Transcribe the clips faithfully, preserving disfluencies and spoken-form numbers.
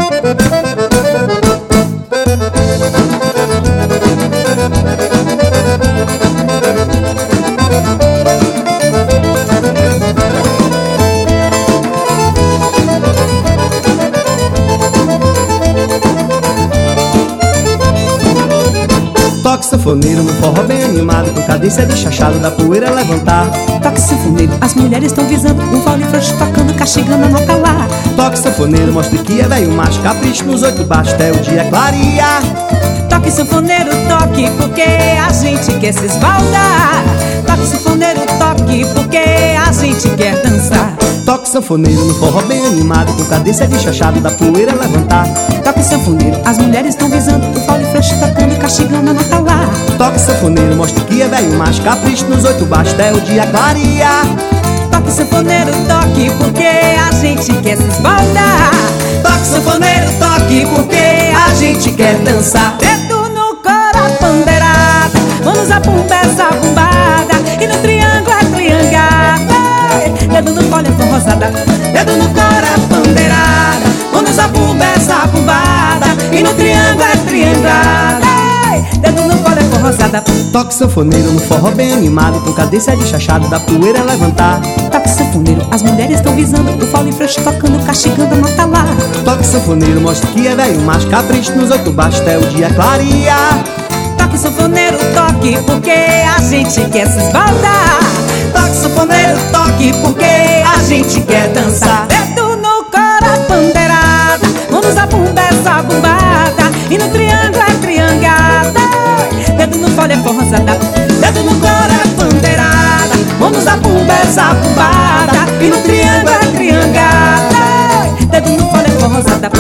Toque sanfoneiro no forró bem animado, com cadência de chachado da poeira levantar. Toque sanfoneiro, as mulheres estão visando um vale frouxo tocando, castigando a nota lá. Toque sanfoneiro, mostre que é velho macho, capricho nos oito baixos até o dia clarear. Toque sanfoneiro, toque, porque a gente quer se esbaldar. Toque sanfoneiro, toque, porque a gente quer dançar. Toque sanfoneiro no forró bem animado, com cadência de chachado da poeira levantar. Toque sanfoneiro, as mulheres estão visando o vale frouxo tocando, castigando a nota lá. Toque sanfoneiro, mostre que é velho macho, capricho nos oito baixos até o dia clarear. Toque sanfoneiro, toque, porque a gente quer se esbaldar. Toque sanfoneiro, toque, porque a gente quer dançar. Dedo no coro, a pandeirada, vamos a bumba, essa bumbada, e no triângulo a triangada. Dedo no colo, a rosada, Dedo no coro, a pandeirada, vamos a bumba, essa bumbada, e no triângulo a triangada. Dedo no colo, a rosada. Toque sanfoneiro no forró bem animado, com cadência de chachado da poeira levantar. Toque sanfoneiro, as mulheres estão visando o fole frouxo tocando, castigando a nota lá. Toque sanfoneiro, mostre que é velho macho, capricho nos oito baixos até o dia clarear. Toque sanfoneiro, toque, porque a gente quer se esbaldar. Toque sanfoneiro, toque, porque a gente quer dançar. Dedo no coro, a pandeirada, vamos a bumba, essa bumbada, e no triângulo a triangada. Dedo no fole, a rosada, Dedo no coro, a pandeirada, vamos a bumba, essa bumbada, e no triângulo a triangada. Dedo no fole, a rosada.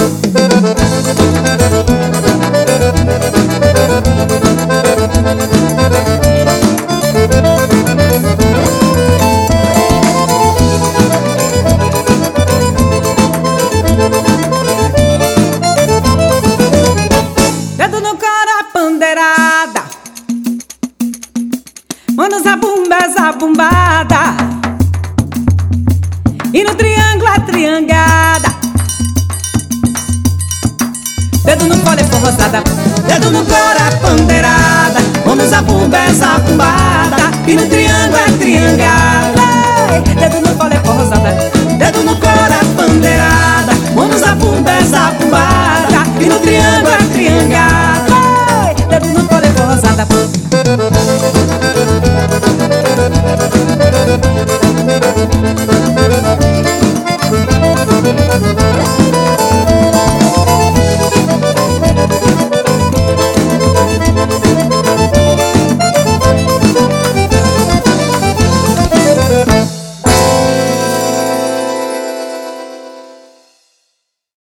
Dedo no coro, a pandeirada, vamos a bumba, essa bumbada, e no triângulo a triangada. Dedo no fole, a rosada, Dedo no coro, a pandeirada, vamos a bumba, essa bumbada, e no triângulo a triangada. Dedo no fole, a rosada, Dedo no coro, a pandeirada, vamos a bumba, essa bumbada,